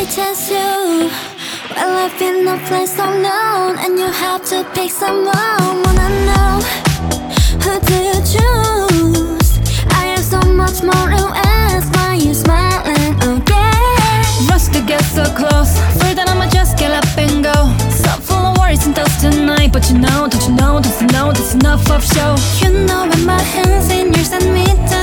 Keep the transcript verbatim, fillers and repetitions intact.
chase you. Well, I've been no place unknown, and you have to pick someone. Wanna know, who do you choose? I have so much more to ask. Why you smiling again? Rush to get so close, afraid that I'ma just get up and go. So full of worries and thoughts tonight, but you know, don't you know, don't you know, that's enough of show. You know when my hands in yours and me down.